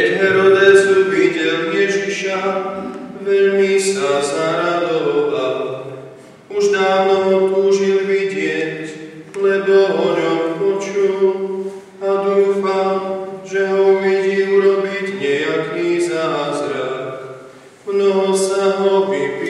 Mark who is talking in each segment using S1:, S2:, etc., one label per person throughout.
S1: Herodes uvidel Ježiša, veľmi sa zaradoval. Už dávno ho túžil vidieť, lebo o ňom počul a dúfal, že ho uvidí urobiť nejaký zázrak. Mnoho sa ho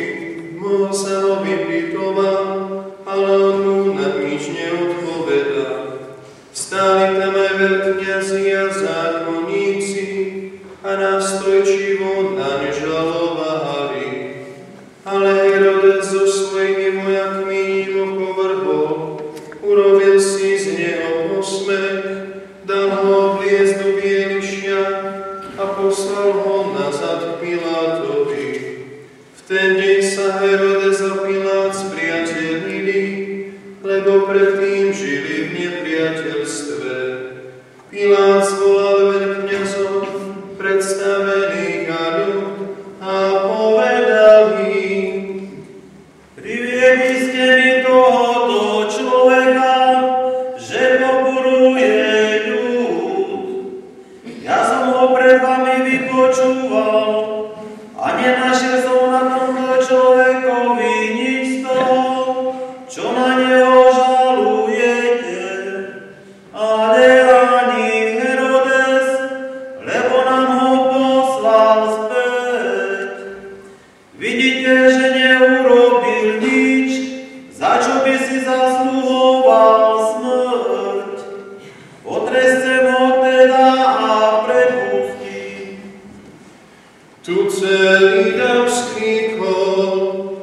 S1: vypytoval, ale on mu na nič neodpovedal. Stáli tam aj veľkňazi a zákonníci a nástojčivo naň žalovali. Ale Herodes so svojimi vojakmi ním opovrhol, urobil si z neho posmech, dal ho obliecť do bielišia a poslal ho nazad k Pilátovi. V ten deň sa Herodes a Pilát spriatelnili, lebo predtým žili v nepriateľstve. Pilát zvolal veľkňazov, predstavených a ľud a povedal im:
S2: Priviedli ste mi tohoto človeka, že pokuruje ľud. Ja som ho pred vami vypočúval a nenašiel som na tomto človekovi nič z toho, čo na neho žalujete. Ale ani Herodes, lebo nám ho poslal späť. Vidíte, že neurobil nič, za čo by si zasluhoval smrť. Potrescem ho teda a prepustím.
S1: Tu celý dav skríkol: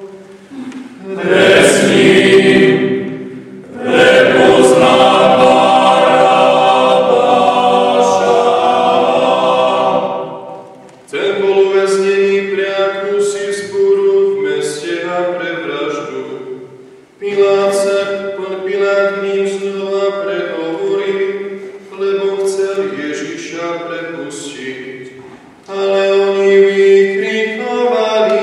S1: Ten bol uväznený pre akúsi vzburu v meste a pre vraždu. Pilát k ním znova prehovoril, lebo chcel Ježiša prepustiť. Ale oni vykrikovali: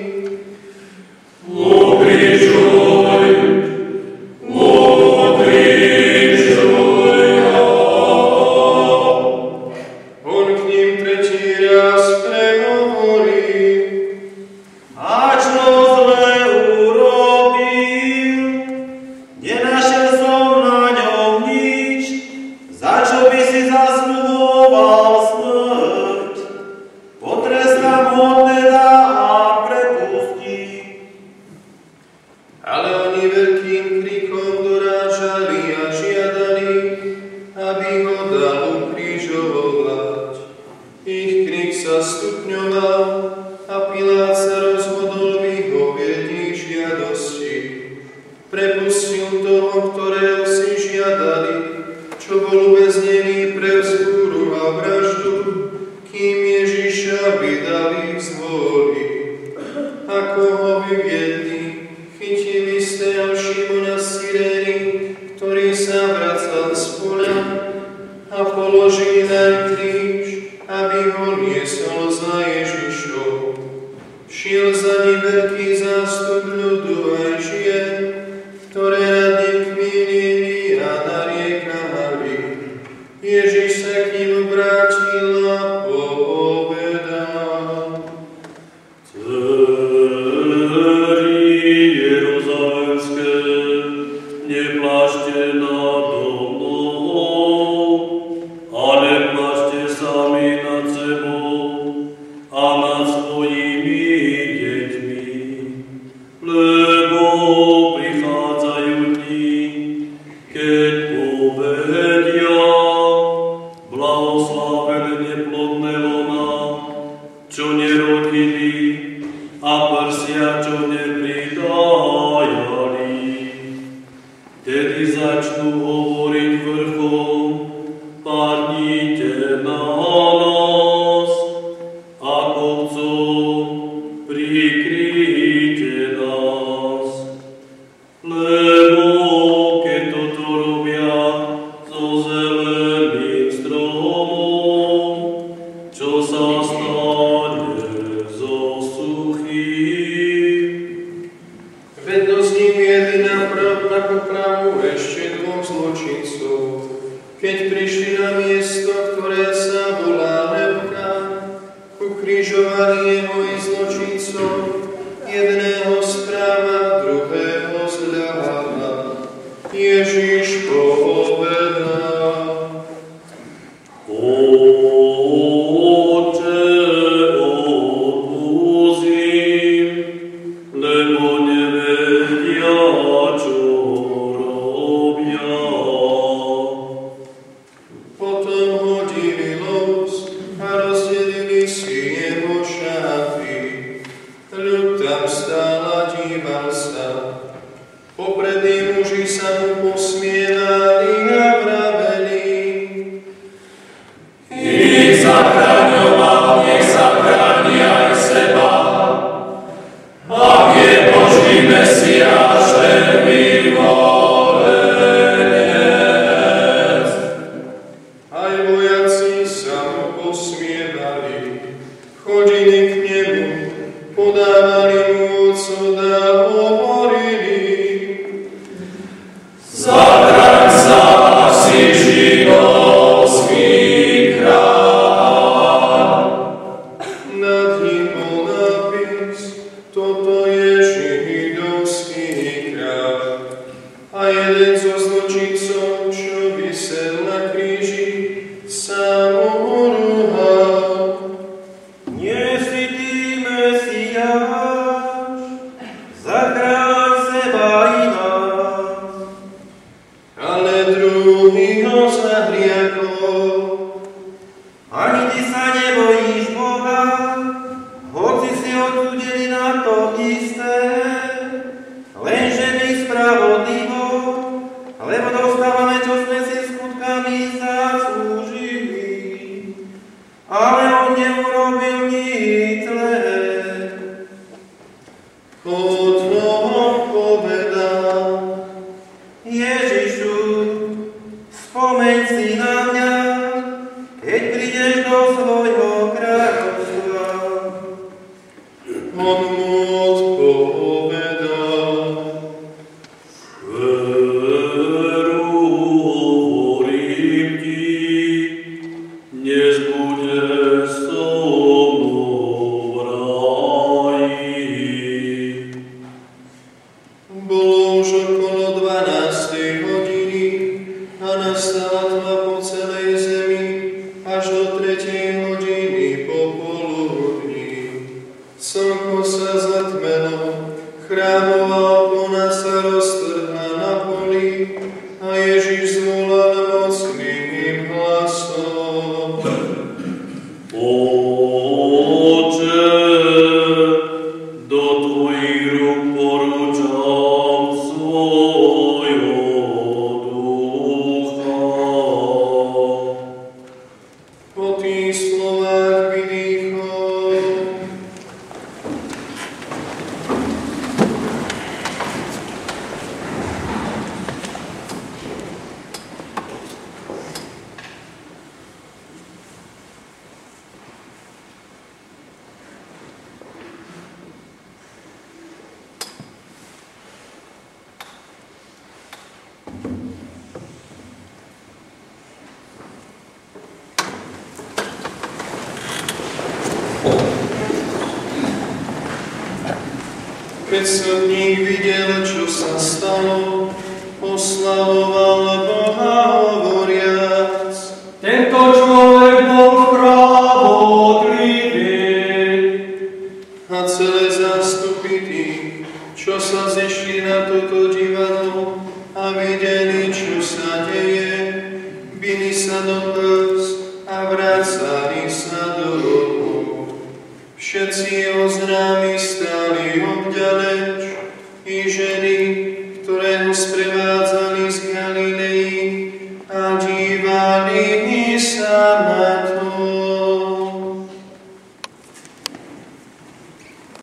S1: On k ním tretí raz prehovoril:
S2: A čo zle urobil? Nenašiel som na ňom nič, za čo by si zasluhoval smrť. Potrestám ho teda a prepustím.
S1: Ale oni veľkým krikom dorážali a žiadali, aby ho dal ukrižovať. Ich krik sa stupňoval a Pilát sa rozhodol vyhovieť ich žiadosti. Prepustil toho, ktorého si žiadali, čo bol uväznený pre vzbúru a vraždu, kým Ježiša vydali z vôli. Ako ho vyviedli, chytili istého Šimona z Cyrény, ktorý sa vracal z poľa, a položili na kríž, aby ho niesol za Ježišom. Šiel za ním veľký zástup ľudu aj žien, ktoré nad ním chmýlili a nariekali. Ježiš sa k ním obrátil a povedal:
S2: Jeruzalemské, neplášte nado mnou, ale plášte sami nad sebou a nad svojimi deťmi, lebo prichádzajú dni, keď povedia: Blahoslavené neplodné lona, čo nerodili, a prsia, čo nepridajali. Tedy začnú hovoriť vrchom: Padnite na nás, a kopcom: Prikryjte nás. Lebo keď toto robia so zeleným stromom, čo sa stane so suchým?
S1: Vedno s ním jedli na popravu ešte dvoch zločincov. Keď prišli na miesto, ktoré sa volá Lebka, ukrižovaní jeho i zločincov, jedného správa, druhého zľava. Ježiš povedal:
S2: Oče, odpustim, lebo nevedia, čo robia.
S1: Potom hodili los a rozdelili si jeho šaty. Ľud tam stál a díval sa. Poprední muži sa mu posmievali a vraveli:
S3: Ich zachraňoval, nech zachráni aj seba. Ak je Boží Mesiáš, ten vyvolenec.
S1: Aj vojaci sa mu posmievali, chodili k nemu, podávali mu ocot a hovorili:
S3: Zachraň sa, si židovský kráľ.
S1: Nad ním bol nápis: Toto je židovský kráľ. A jeden zo zločincov, čo visel na kríži, sa mu rúhal:
S4: Nie si ty Mesiáš, zachráň seba i nás.
S1: Ale druhý ho zahriakol:
S4: Ani ty sa nebojíš Boha, hoci si odsúdený na to isté, lenže my spravodlivo, lebo dostávame, čo sme si skutkami zaslúžili. Ale on neurobil nič zlé.
S1: Potom povedal:
S4: Ježišu, spomeň si na mňa, keď prídeš do svojho kráľovstva.
S1: On mu odpovedal:
S2: Veru hovorím ti, dnes bude so mnou v ráji.
S1: Bolo už okolo 12. hodiny a nastala tma po celej zemi až do 3. hodiny popoludní. Slnko sa zatmelo, chrámová opona sa roztrhla na poli a Ježiš zvolal mocným hlasom:
S2: Oče, do tvojich rúk porúčam svojho ducha.
S1: Po tých slovách vydýchol. Keď svetník videl, čo sa stalo, oslavoval Boha hovoriac:
S3: Tento človek bol spravodlivý.
S1: A celé zástupy tých, čo sa zišli na toto divadlo a videli, čo sa deje, bili sa do prs a vracali sa do domu. Všetci oznámi stáli obďaleč, i ženy, ktoré ho sprevádzali z Galilei,